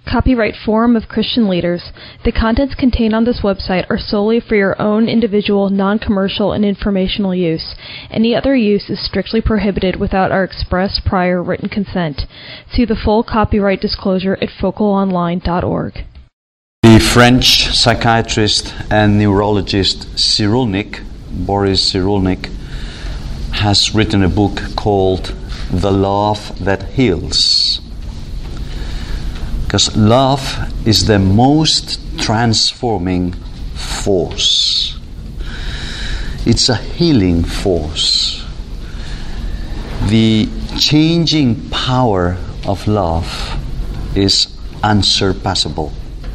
Copyright Forum of Christian Leaders. The contents contained on this website are solely for your own individual, non-commercial, and informational use. Any other use is strictly prohibited without our express prior written consent. See the full copyright disclosure at focalonline.org. The French psychiatrist and neurologist Cyrulnik, Boris Cyrulnik, has written a book called The Love That Heals. Because love is the most transforming force. It's a healing force. The changing power of love is unsurpassable.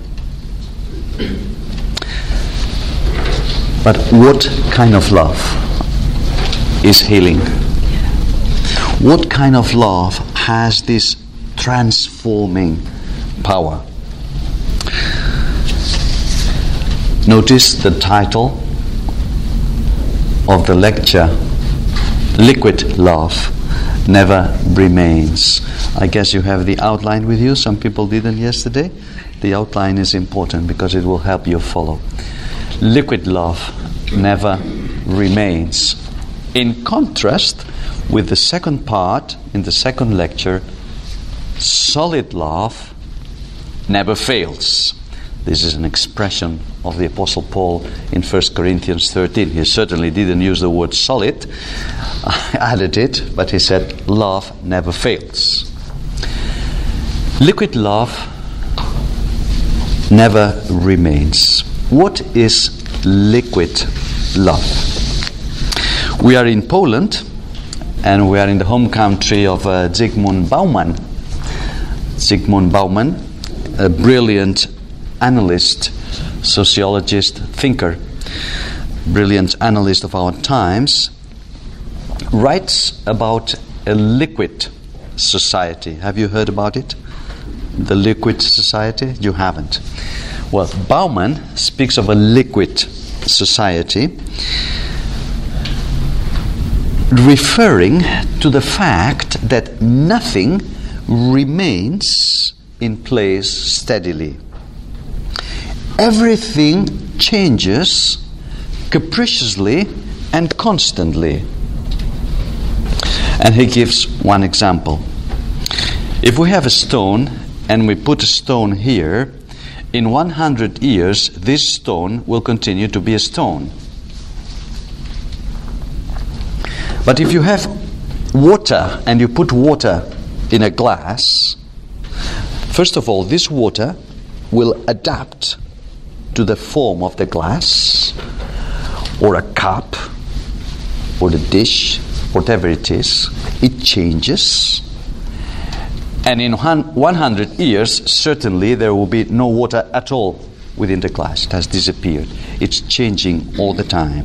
But what kind of love is healing? What kind of love has this transforming power? Notice the title of the lecture: Liquid Love Never Remains. I guess you have the outline with you. Some people didn't yesterday. The outline is important because it will help you follow. Liquid love never remains. In contrast with the second part, in the second lecture, solid love never fails. This is an expression of the Apostle Paul in 1 Corinthians 13. He certainly didn't use the word solid. I added it, but he said love never fails. Liquid love never remains. What is liquid love? We are in Poland, and we are in the home country of Zygmunt Bauman. Zygmunt Bauman, a brilliant analyst, sociologist, thinker, brilliant analyst of our times, writes about a liquid society. Have you heard about it? The liquid society? You haven't. Well, Bauman speaks of a liquid society, referring to the fact that nothing remains in place steadily. Everything changes capriciously and constantly. And he gives one example. If we have a stone and we put a stone here, in 100 years this stone will continue to be a stone. But if you have water and you put water in a glass, first of all, this water will adapt to the form of the glass or a cup or the dish, whatever it is. It changes. And in 100 years, certainly there will be no water at all within the glass. It has disappeared. It's changing all the time.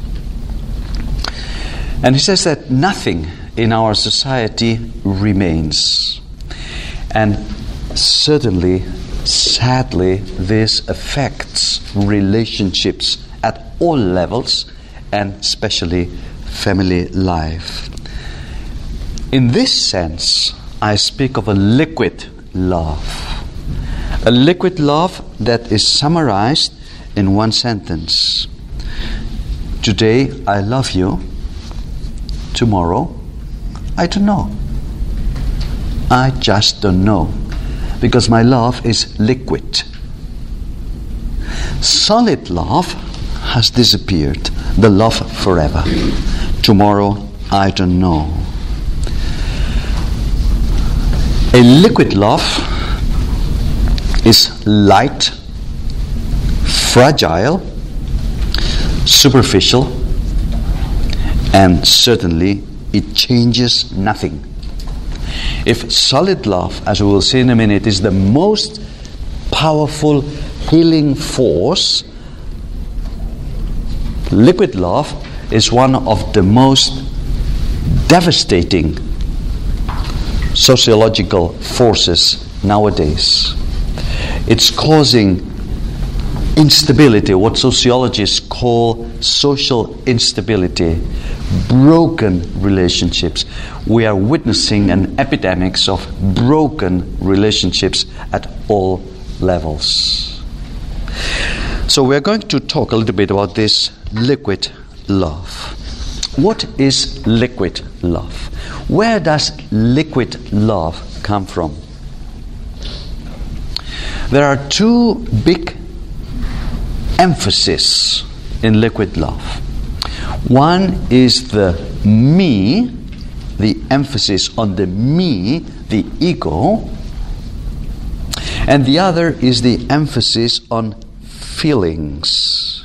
And he says that nothing in our society remains. And certainly, sadly, this affects relationships at all levels, and especially family life. In this sense, I speak of a liquid love. A liquid love that is summarized in one sentence. Today I love you. Tomorrow I don't know. I just don't know. Because my love is liquid. Solid love has disappeared. The love forever. Tomorrow I don't know. A liquid love is light, fragile, superficial, and certainly it changes nothing. If solid love, as we will see in a minute, is the most powerful healing force, liquid love is one of the most devastating sociological forces nowadays. It's causing instability, what sociologists call social instability, broken relationships. We are witnessing an epidemic of broken relationships at all levels. So we are going to talk a little bit about this liquid love. What is liquid love? Where does liquid love come from? There are two big emphasis in liquid love. One is the me, the emphasis on the me, the ego, and the other is the emphasis on feelings.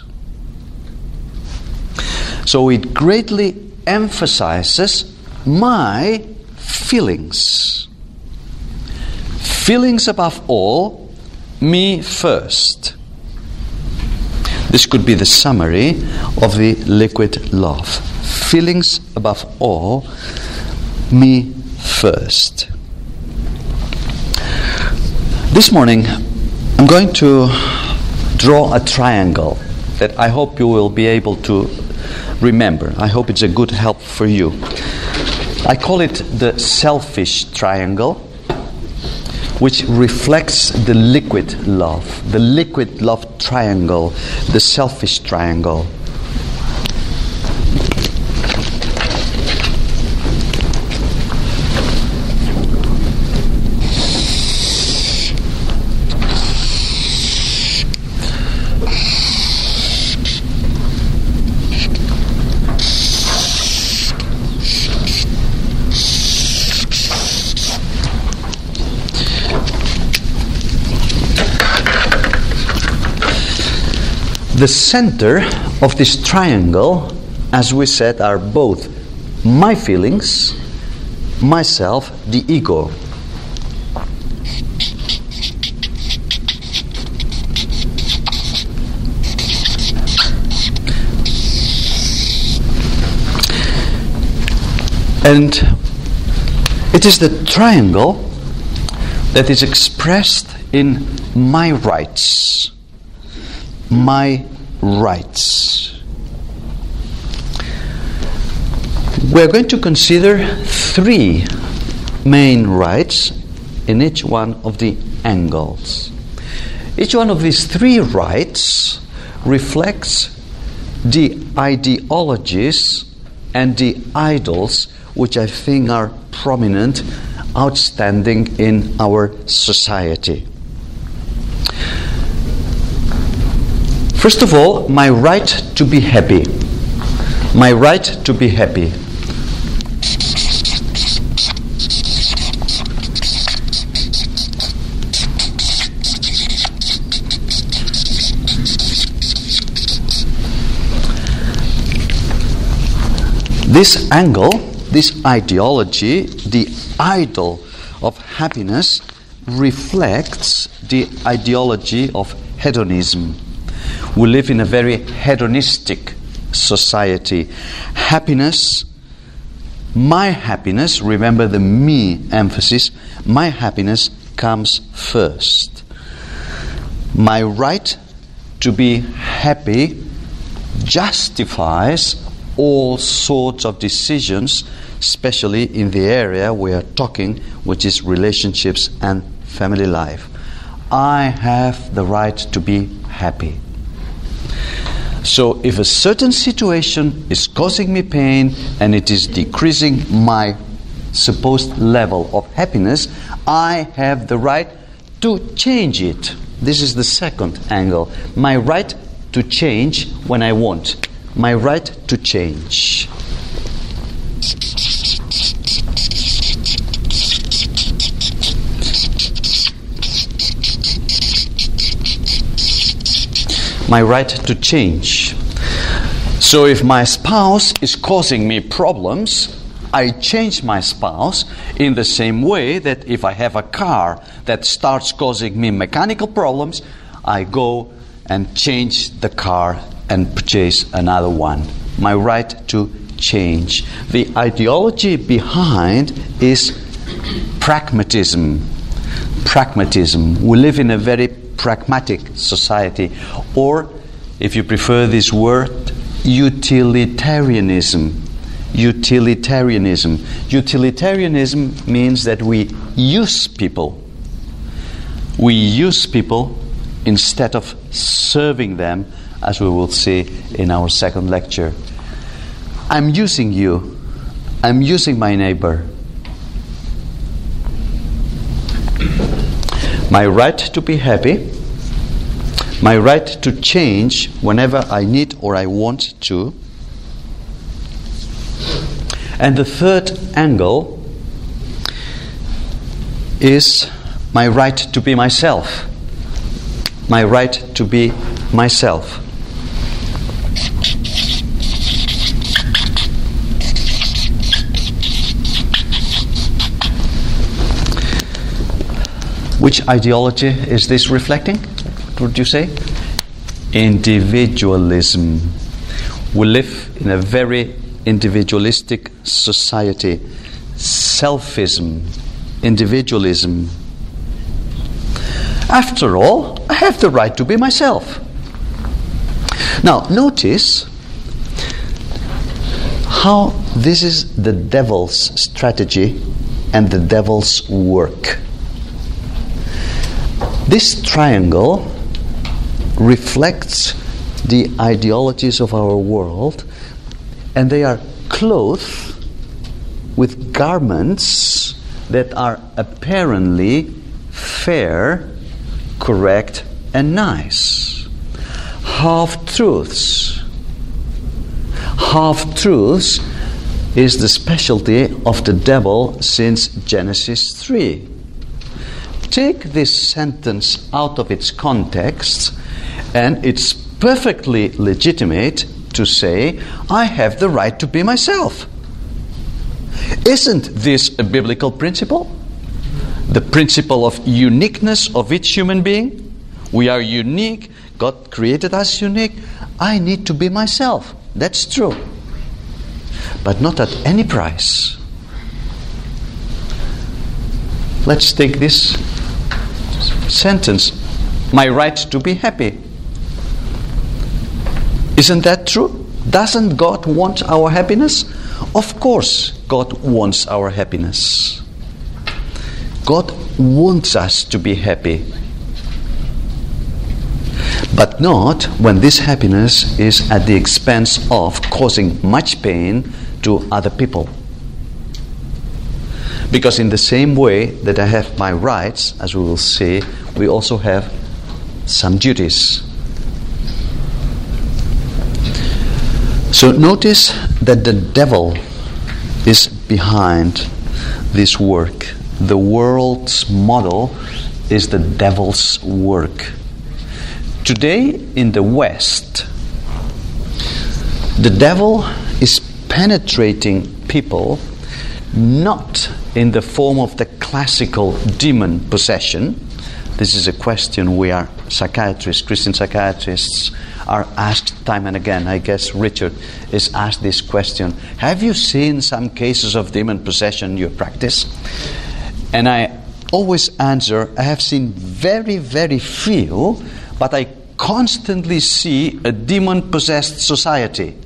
So it greatly emphasizes my feelings. Feelings above all, me first. This could be the summary of the liquid love. Feelings above all, me first. This morning, I'm going to draw a triangle that I hope you will be able to remember. I hope it's a good help for you. I call it the selfish triangle, which reflects the liquid love triangle, the selfish triangle. The center of this triangle, as we said, are both my feelings, myself, the ego. And it is the triangle that is expressed in my rights. My rights. We're going to consider three main rights in each one of the angles. Each one of these three rights reflects the ideologies and the idols which I think are prominent, outstanding in our society. First of all, my right to be happy. My right to be happy. This angle, this ideology, the idol of happiness, reflects the ideology of hedonism. We live in a very hedonistic society. Happiness, my happiness, remember the me emphasis, my happiness comes first. My right to be happy justifies all sorts of decisions, especially in the area we are talking, which is relationships and family life. I have the right to be happy. So if a certain situation is causing me pain and it is decreasing my supposed level of happiness, I have the right to change it. This is the second angle. My right to change when I want. My right to change. My right to change. So if my spouse is causing me problems, I change my spouse in the same way that if I have a car that starts causing me mechanical problems, I go and change the car and purchase another one. My right to change. The ideology behind is pragmatism. Pragmatism. We live in a very pragmatic society, or if you prefer this word, utilitarianism. utilitarianism. Utilitarianism means that we use people. We use people instead of serving them, as we will see in our second lecture. I'm using you. I'm using my neighbor. My right to be happy, my right to change whenever I need or I want to. And the third angle is my right to be myself. My right to be myself. Which ideology is this reflecting? What would you say? Individualism. We live in a very individualistic society. Selfism, individualism. After all, I have the right to be myself. Now, notice how this is the devil's strategy and the devil's work. This triangle reflects the ideologies of our world, and they are clothed with garments that are apparently fair, correct, and nice. Half-truths. Half-truths is the specialty of the devil since Genesis 3. Take this sentence out of its context, and it's perfectly legitimate to say, I have the right to be myself. Isn't this a biblical principle? The principle of uniqueness of each human being? We are unique. God created us unique. I need to be myself. That's true. But not at any price. Let's take this sentence, my right to be happy. Isn't that true? Doesn't God want our happiness? Of course God wants our happiness. God wants us to be happy. But not when this happiness is at the expense of causing much pain to other people. Because in the same way that I have my rights, as we will see, we also have some duties. So notice that the devil is behind this work. The world's model is the devil's work. Today in the West, the devil is penetrating people not in the form of the classical demon possession. This is a question we are psychiatrists, Christian psychiatrists, are asked time and again. I guess Richard is asked this question. Have you seen some cases of demon possession in your practice? And I always answer, I have seen very, very few, but I constantly see a demon-possessed society.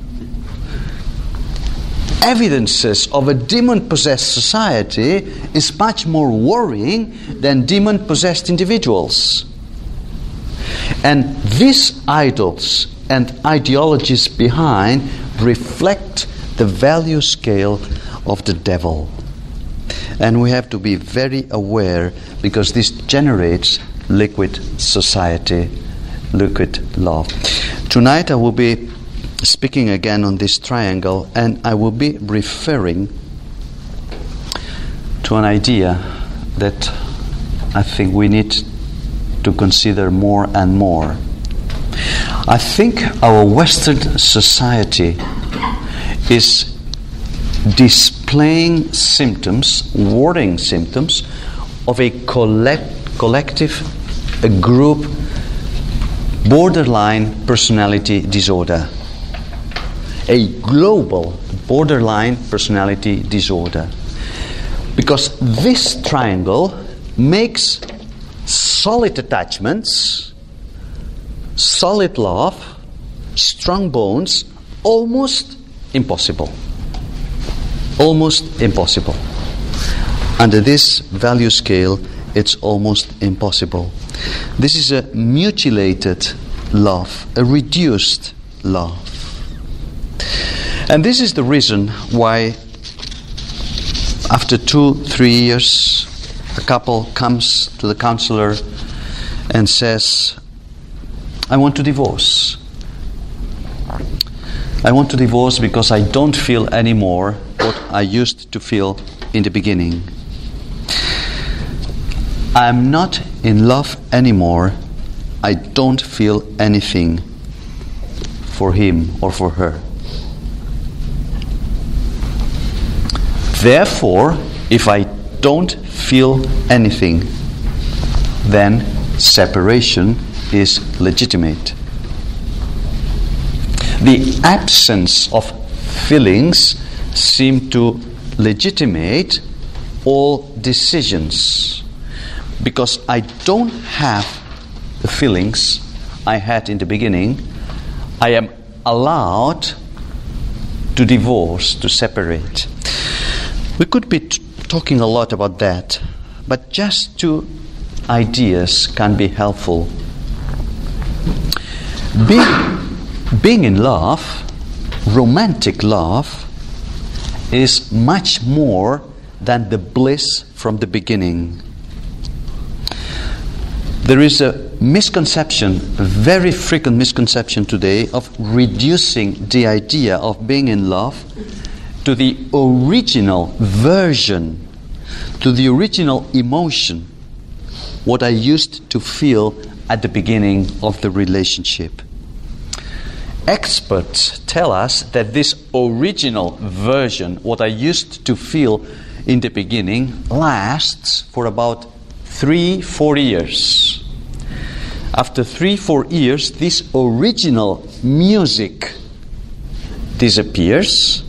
Evidences of a demon-possessed society is much more worrying than demon-possessed individuals. And these idols and ideologies behind reflect the value scale of the devil. And we have to be very aware, because this generates liquid society, liquid love. Tonight I will be speaking again on this triangle, and I will be referring to an idea that I think we need to consider more and more. I think our Western society is displaying symptoms, warning symptoms, of a collective, a group, borderline personality disorder. A global borderline personality disorder. Because this triangle makes solid attachments, solid love, strong bones almost impossible. Almost impossible. Under this value scale, it's almost impossible. This is a mutilated love, a reduced love. And this is the reason why after 2-3 years, a couple comes to the counselor and says, I want to divorce. I want to divorce because I don't feel anymore what I used to feel in the beginning. I'm not in love anymore. I don't feel anything for him or for her. Therefore, if I don't feel anything, then separation is legitimate. The absence of feelings seem to legitimate all decisions. Because I don't have the feelings I had in the beginning, I am allowed to divorce, to separate. We could be talking a lot about that, but just 2 ideas can be helpful. Being in love, romantic love, is much more than the bliss from the beginning. There is a misconception, a very frequent misconception today, of reducing the idea of being in love to the original version, to the original emotion, what I used to feel at the beginning of the relationship. Experts tell us that this original version, what I used to feel in the beginning, lasts for about 3-4 years. After 3-4 years, this original music disappears.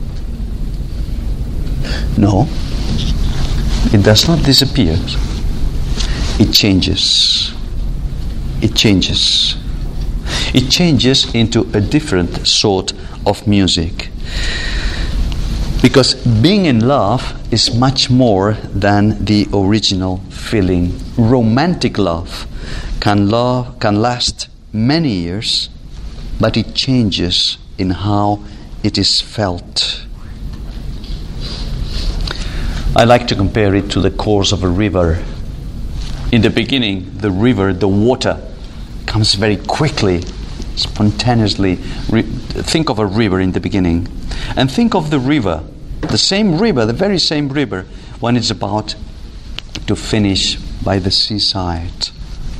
No, it does not disappear. It changes. It changes. It changes into a different sort of music. Because being in love is much more than the original feeling. Romantic love can last many years, but it changes in how it is felt. I like to compare it to the course of a river. In the beginning, the river, the water, comes very quickly, spontaneously. Think of a river in the beginning. And think of the river, the same river, the very same river, when it's about to finish by the seaside.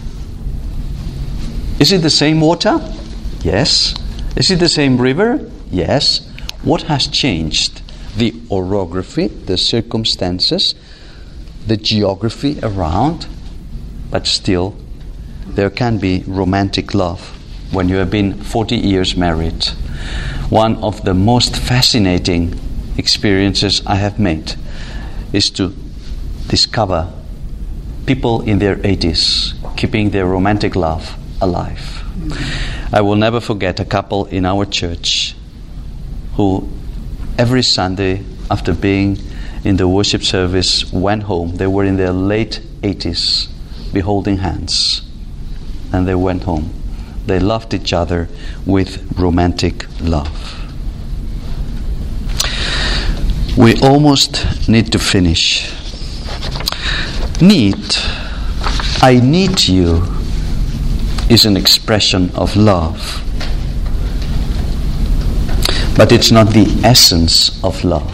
Is it the same water? Yes. Is it the same river? Yes. What has changed? The orography, the circumstances, the geography around, but still there can be romantic love when you have been 40 years married. One of the most fascinating experiences I have made is to discover people in their 80s keeping their romantic love alive. I will never forget a couple in our church who every Sunday after being in the worship service went home. They were in their late 80s, holding hands, and they went home. They loved each other with romantic love. We almost need to finish. I need you, is an expression of love. But it's not the essence of love.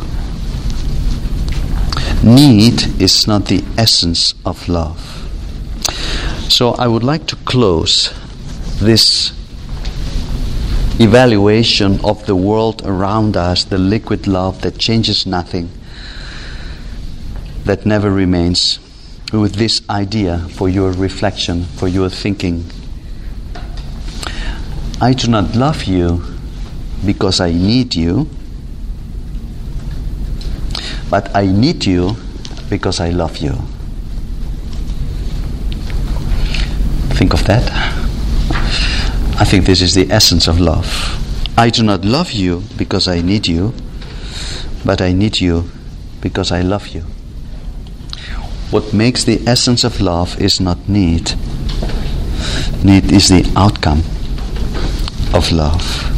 Need is not the essence of love. So I would like to close this evaluation of the world around us, the liquid love that changes nothing, that never remains, with this idea for your reflection, for your thinking. I do not love you because I need you, but I need you because I love you. Think of that. I think this is the essence of love. I do not love you because I need you, but I need you because I love you. What makes the essence of love is not need. Need is the outcome of love.